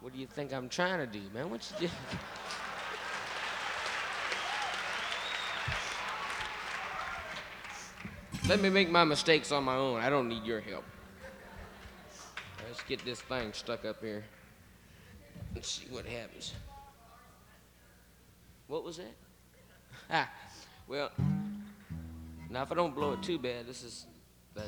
What do you think I'm trying to do, man? What you do? Let me make my mistakes on my own. I don't need your help. Let's get this thing stuck up here. Let's see what happens. What was that? Ah, well, now if I don't blow it too bad, this is